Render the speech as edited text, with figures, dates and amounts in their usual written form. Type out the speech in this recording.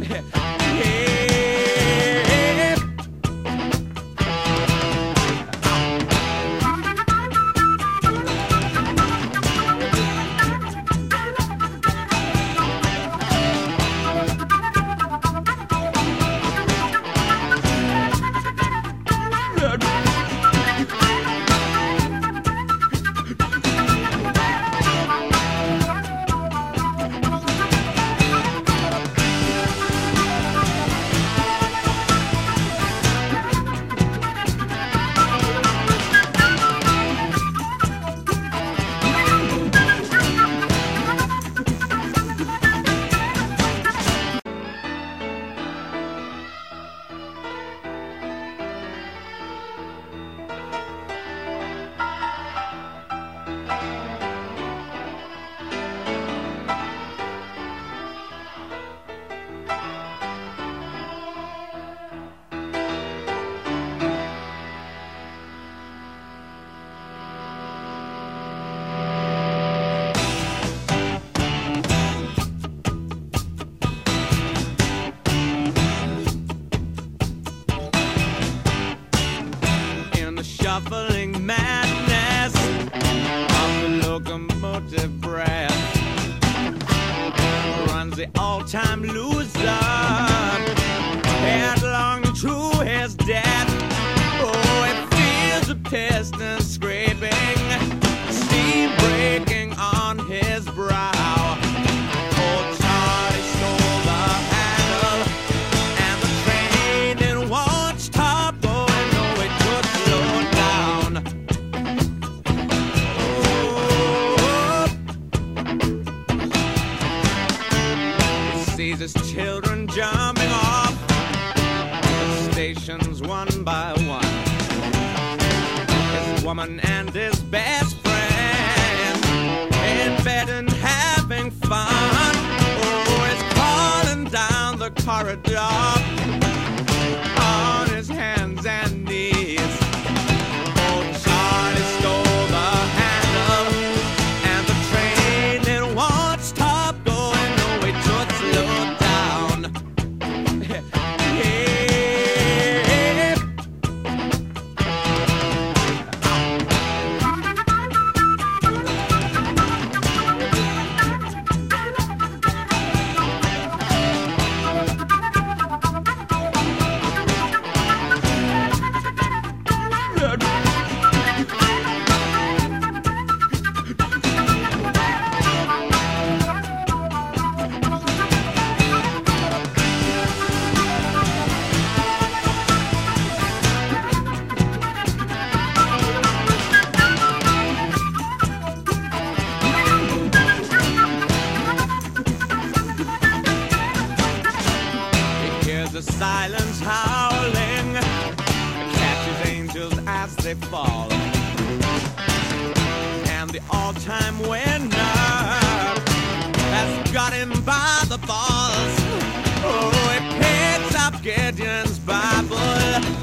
Shuffling madness of the locomotive breath runs the all-time loser headlong to his death. Oh, it feels a piston scraping, steam breaking on his brow. Old Charlie stole the handle, and the train it won't stop going. No, it could slow down. He sees his children jumping off the stations one by one. His woman and his best friend in bed and having fun. Oh, he's crawling down the corridor on his hands and knees. Old Charlie stole the handle, and the train it won't stop going. No, it should slow down. The silence howling catches angels as they fall, and the all-time winner has got him by the balls. Oh, he picks up Gideon's Bible